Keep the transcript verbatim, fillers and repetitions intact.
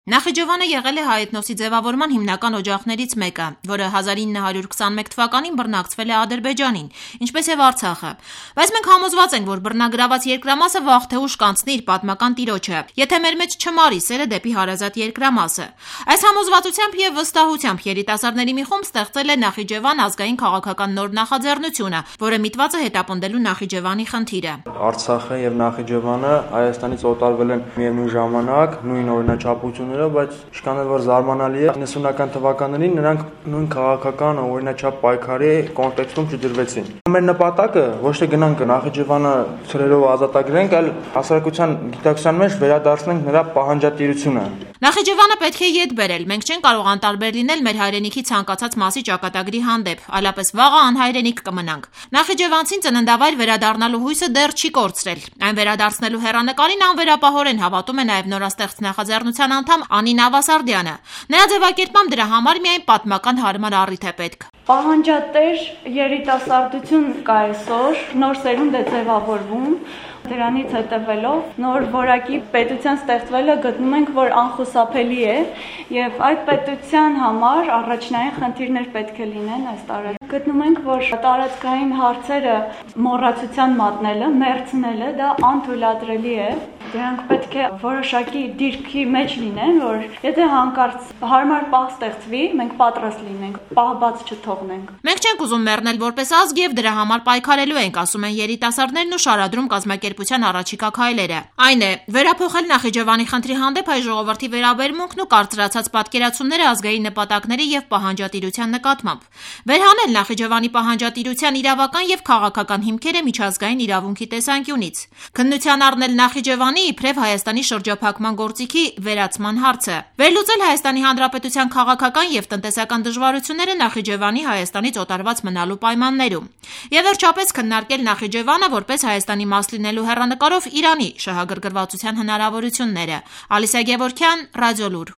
Նախիջևանը եղել է հայ էթնոսի ձևավորման հիմնական օջախներից մեկը, որը հազար ինը հարյուր քսանմեկ թվականին բռնակցվել է Ադրբեջանին, ինչպես եւ Արցախը։ Բայց մենք համոզված ենք, որ բռնագրաված երկրամասը վաղ թե ուշ կանցնի իր պատմական տիրոջը, եթե մեր մեջ չմարի սերը դեպի հարազատ երկրամասը։ Այս համոզվածությամբ եւ վստահությամբ երիտասարդների մի խումբ ստեղծել է Նախիջևան ազգային քաղաքական նոր նախաձեռնությունը, որը միտված է հետապնդելու Նախիջևանի խնդիրը։ Արցախը եւ Նախիջևանը Հայաստանից օտարվել են միևնույն ժամանակ, նույն օրինաչափությունները, բայց ինչքան էլ որ զարմանալի է, իննսունական թվականներին նրանք նույն քաղաքական օրինաչափ պայքարի կոնտեքստում չդրվեցին։ Մեր նպատակը ոչ թե գնանք Նախիջևանը ցրերով ազատագրենք, այլ հասարակության գիտակցության մեջ վերադարձնենք նրա պահանջատիրությունը։ Նախիջևանը պետք է ետ բերել, մենք չենք կարող անտարբեր լինել մեր հայրենիքի ցանկացած մասի ճակատագրի հանդեպ, այլապես վաղը անհայրենիք կմնանք։ Նախիջևանցին ծննդավայր վերադառնալու հույսը դեռ չի կորցրել։ Այն վերադարձնելու հեռանկարին անվերապահորեն հավատում է նաև նորաստեղծ նախաձեռնության անդամ Անին Ավասարդյանը։ Նրա ձևակերպմամբ դրա համար միայն պատմական հարմար առիթ է պետք։ Պահանջատեր երիտասարդություն կա այսօր, նոր սերունդ է ձևավորվում։ Դրանից հետևելով նոր որակի պետության ստեղծվելը գտնում ենք, որ անխուսափելի է եւ այդ պետության համար առաջնային խնդիրներ պետք է լինեն այս տարածքում։ Գտնում ենք, որ տարածքային հարցերը մոռացության մատնելը, մերձնելը դա անթույլատրելի է։ Դրանք պետք է որոշակի դիրքի մեջ լինեն, որ եթե հանկարծ հարմար պահ ստեղծվի, մենք պատրաստ լինենք, պահ բաց չթողնենք։ Մենք չենք ուզում մեռնել որպես ազգ եւ դրա համար պայքարելու ենք, ասում են երիտասարդներն ու շարադրում կազմակերպության առաջիկա քայլերը։ Այն է, վերափոխել Նախիջևանի խնդրի հանդեպ հայ ժողովրդի վերաբերմունքն ու կարծրացած պատկերացումները ազգային նպատակների եւ պահանջատիրության նկատմամբ։ Վերհանել Նախիջևանի պահանջատիրության իրավական եւ քաղաքական հիմքերը միջազգային իրավունքի տեսանկյունից։ Քննության առնել Նախիջևանի իբրև Հայաստանի շրջափակման գործիքի վերացման հարցը։ Վերլուծել Հայաստանի Հանրապետության քաղաքական եւ տնտեսական դժվարությունները Նախիջևանի Հայաստանից օտարված մնալու պայմաններում։ Եվ վերջապես քննարկել Նախիջևանը որպես Հայաստանի մաս լինելու հեռանկարով Իրանի շահագրգռվածության հնարավորությունները։ Ալիսա Գևորգյան, Ռադիոլուր։